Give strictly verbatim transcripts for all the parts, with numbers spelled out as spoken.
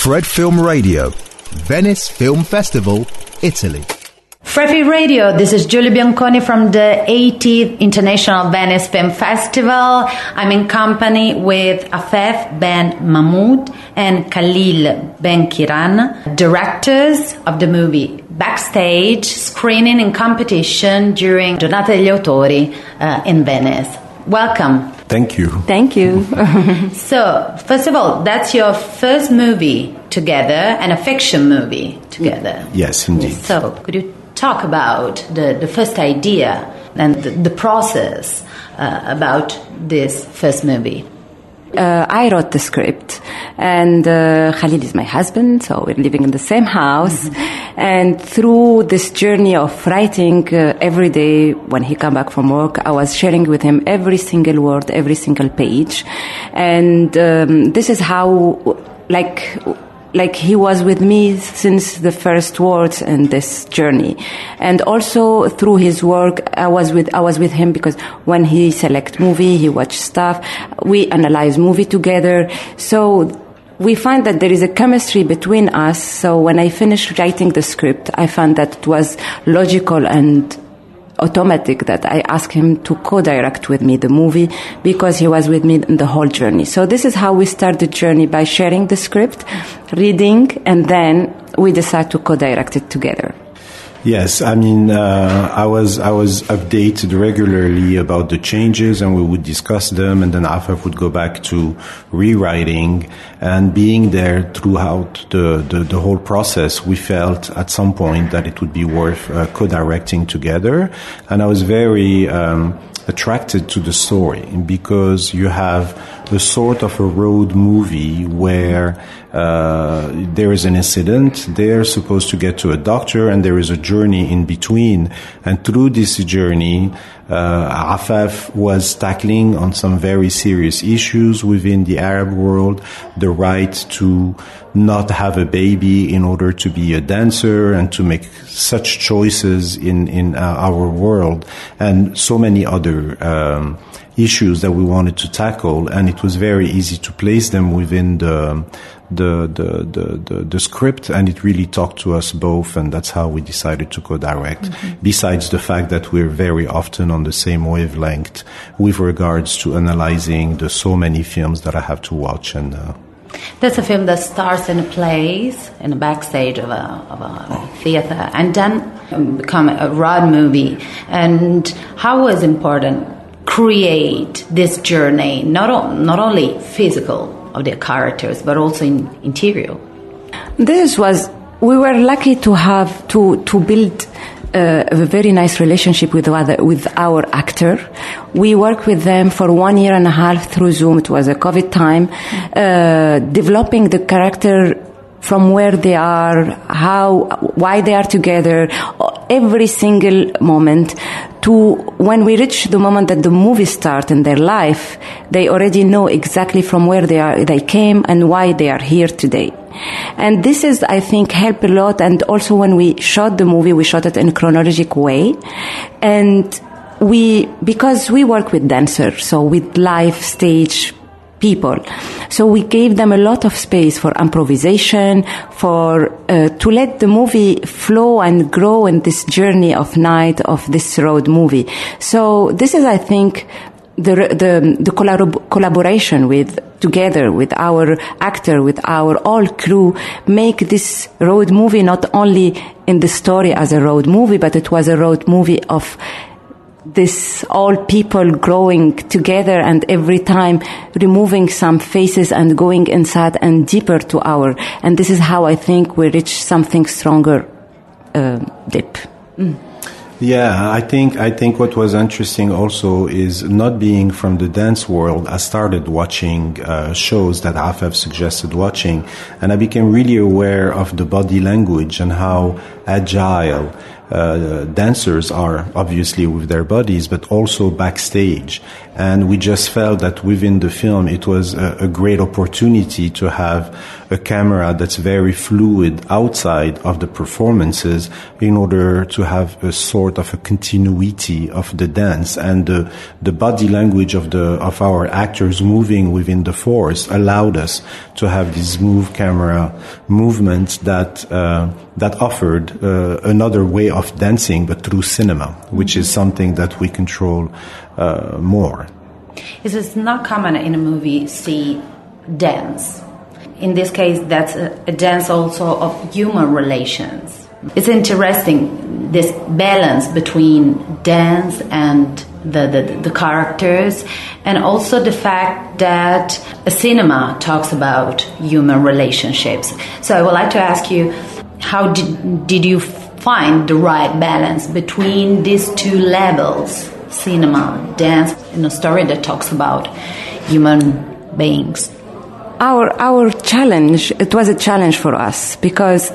Fred Film Radio, Venice Film Festival, Italy. Frefi Radio, this is Giulia Bianconi from the eightieth International Venice Film Festival. I'm in company with Afef Ben Mahmoud and Khalil Ben Kiran, directors of the movie Backstage, screening and competition during Giornata degli Autori uh, in Venice. Welcome. Thank you. Thank you. So, first of all, that's your first movie together and a fiction movie together. Yes, indeed. So, could you talk about the, the first idea and the, the process uh, about this first movie? Uh, I wrote the script, and uh, Khalil is my husband, so we're living in the same house. Mm-hmm. And through this journey of writing, uh, every day when he come back from work, I was sharing with him every single word, every single page. And um, this is how, like... like he was with me since the first words in this journey. And also through his work, I was with, I was with him because when he select movie, he watch stuff, we analyze movie together. So we find that there is a chemistry between us. So when I finished writing the script, I found that it was logical and automatic that I asked him to co-direct with me the movie because he was with me in the whole journey. So this is how we start the journey, by sharing the script, reading, and then we decide to co-direct it together. Yes, I mean, uh, I was I was updated regularly about the changes, and we would discuss them, and then Afef would go back to rewriting, and being there throughout the, the, the whole process, we felt at some point that it would be worth uh, co-directing together, and I was very um, attracted to the story because you have a sort of a road movie where uh, there is an incident, they're supposed to get to a doctor, and there is a journey in between. And through this journey, uh, Afef was tackling on some very serious issues within the Arab world, the right to not have a baby in order to be a dancer and to make such choices in, in uh, our world, and so many other um, issues that we wanted to tackle, and it was very easy to place them within the the the the, the, the script, and it really talked to us both, and that's how we decided to co-direct. Mm-hmm. Besides the fact that we're very often on the same wavelength with regards to analyzing the so many films that I have to watch. And uh, that's a film that starts in a place, in a backstage of a, of a theater, and then become a road movie. And how was important create this journey, not o- not only physical of their characters, but also in interior? This was, we were lucky to have, to, to build uh, a very nice relationship with other, with our actor. We worked with them for one year and a half through Zoom. It was a COVID time, uh, developing the character from where they are, how, why they are together, every single moment, to when we reach the moment that the movie starts in their life, they already know exactly from where they are, they came and why they are here today. And this is, I think, helped a lot. And also when we shot the movie, we shot it in a chronological way. And we, because we work with dancers, so with live stage people. So we gave them a lot of space for improvisation, for uh, to let the movie flow and grow in this journey of night of this road movie. So this is, I think, the the, the collab- collaboration with together with our actor, with our all crew, make this road movie not only in the story as a road movie, but it was a road movie of this all people growing together, and every time removing some faces and going inside and deeper to our, and this is how I think we reach something stronger uh, deep. Mm. Yeah, I think I think what was interesting also is not being from the dance world. I started watching uh, shows that Afef suggested watching, and I became really aware of the body language and how agile uh, dancers are obviously with their bodies, but also backstage. And we just felt that within the film, it was a, a great opportunity to have a camera that's very fluid outside of the performances in order to have a sort of a continuity of the dance, and the, the body language of the of our actors moving within the forest allowed us to have this move camera movement that uh, that offered uh, another way of dancing, but through cinema, which is something that we control uh, more. It is not common in a movie see dance. In this case, that's a, a dance also of human relations. It's interesting, this balance between dance and the, the, the characters, and also the fact that a cinema talks about human relationships. So I would like to ask you, how did, did you find the right balance between these two levels, cinema, dance, and a story that talks about human beings? Our our challenge, it was a challenge for us, because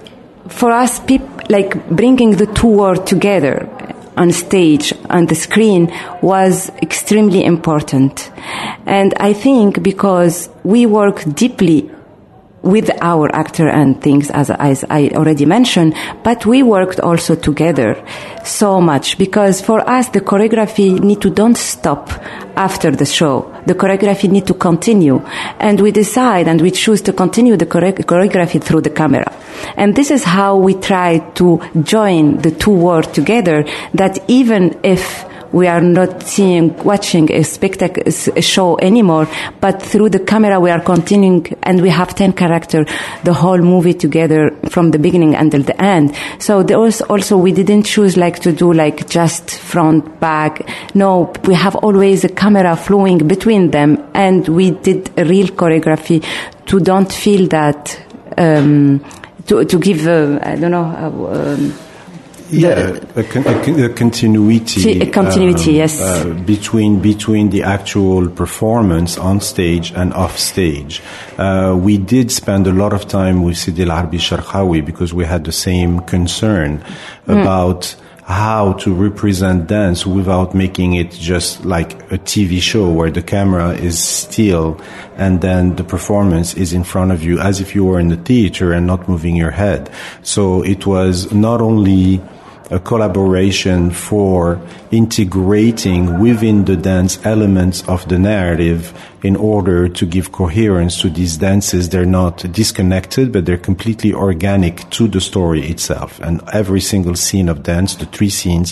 for us, peop, like bringing the two worlds together on stage, on the screen, was extremely important. And I think because we work deeply with our actor and things, as, as I already mentioned, but we worked also together so much, because for us the choreography need to don't stop after the show. The choreography need to continue, and we decide and we choose to continue the chore- choreography through the camera. And this is how we try to join the two worlds together, that even if we are not seeing, watching a spectacle, a show anymore, but through the camera we are continuing, and we have ten characters, the whole movie together from the beginning until the end. So there was also, we didn't choose like to do like just front, back. No, we have always a camera flowing between them, and we did a real choreography to don't feel that, um, to, to give, uh, I don't know, uh, um, Yeah, a, con- a, con- a continuity. A continuity, um, yes. Uh, between between the actual performance on stage and off stage. Uh, we did spend a lot of time with Sidi El Arbi Sharqawi, because we had the same concern mm. about how to represent dance without making it just like a T V show where the camera is still and then the performance is in front of you as if you were in the theater and not moving your head. So it was not only a collaboration for integrating within the dance elements of the narrative in order to give coherence to these dances. They're not disconnected, but they're completely organic to the story itself. And every single scene of dance, the three scenes,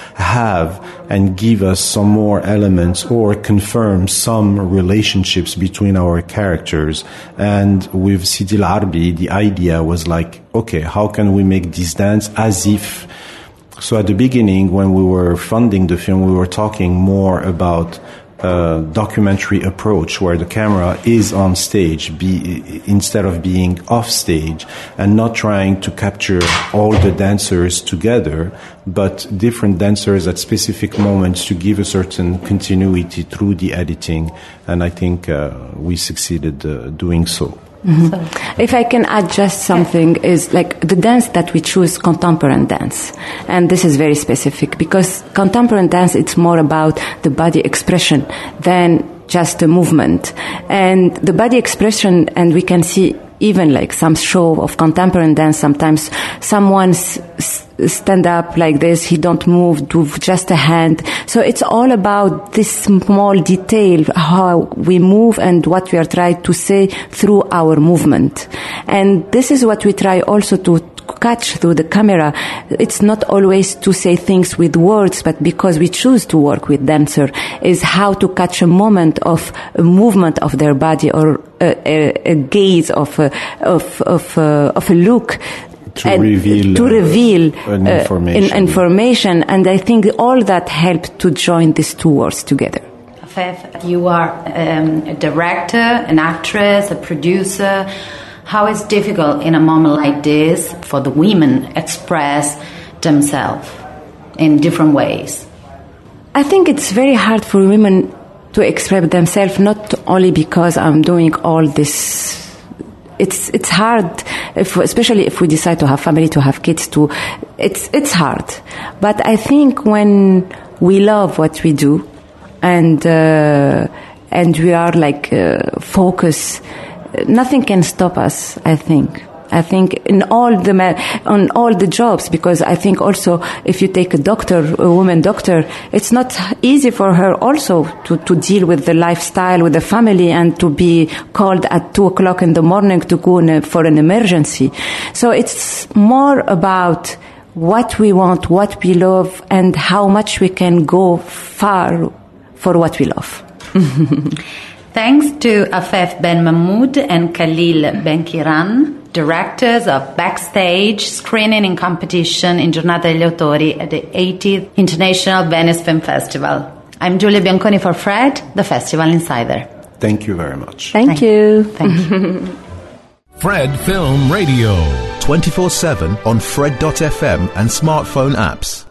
have and give us some more elements or confirm some relationships between our characters. And with Sidi El Arbi, the idea was like, okay, how can we make this dance as if... So at the beginning, when we were funding the film, we were talking more about a documentary approach where the camera is on stage be, instead of being off stage, and not trying to capture all the dancers together, but different dancers at specific moments to give a certain continuity through the editing. And I think uh, we succeeded uh, doing so. Mm-hmm. So. If I can add just something, is like the dance that we choose, contemporary dance, and this is very specific because contemporary dance, it's more about the body expression than just the movement. And the body expression, and we can see even like some show of contemporary dance, sometimes someone s- stand up like this, he don't move, do just a hand. So it's all about this small detail, how we move and what we are trying to say through our movement. And this is what we try also to catch through the camera. It's not always to say things with words, but because we choose to work with dancer, is how to catch a moment of a movement of their body or a, a, a gaze of a, of of a, of a look. To reveal, to reveal uh, an information. Uh, in, information, and I think all that helped to join these two worlds together. Afef, you are um, a director, an actress, a producer. How is it difficult in a moment like this for the women express themselves in different ways? I think it's very hard for women to express themselves, not only because I'm doing all this it's it's hard, if, especially if we decide to have family, to have kids. To it's it's hard. But I think when we love what we do, and uh, and we are like uh, focused, nothing can stop us. I think. I think in all the ma- on all the jobs, because I think also if you take a doctor, a woman doctor, it's not easy for her also to, to deal with the lifestyle, with the family, and to be called at two o'clock in the morning to go in a, for an emergency. So it's more about what we want, what we love, and how much we can go far for what we love. Thanks to Afef Ben Mahmoud and Khalil Ben Kiran, directors of Backstage Screening and Competition in Giornata degli Autori at the eightieth International Venice Film Festival. I'm Giulia Bianconi for Fred, the Festival Insider. Thank you very much. Thank, Thank you. Thank you. Fred Film Radio. twenty-four seven on Fred dot f m and smartphone apps.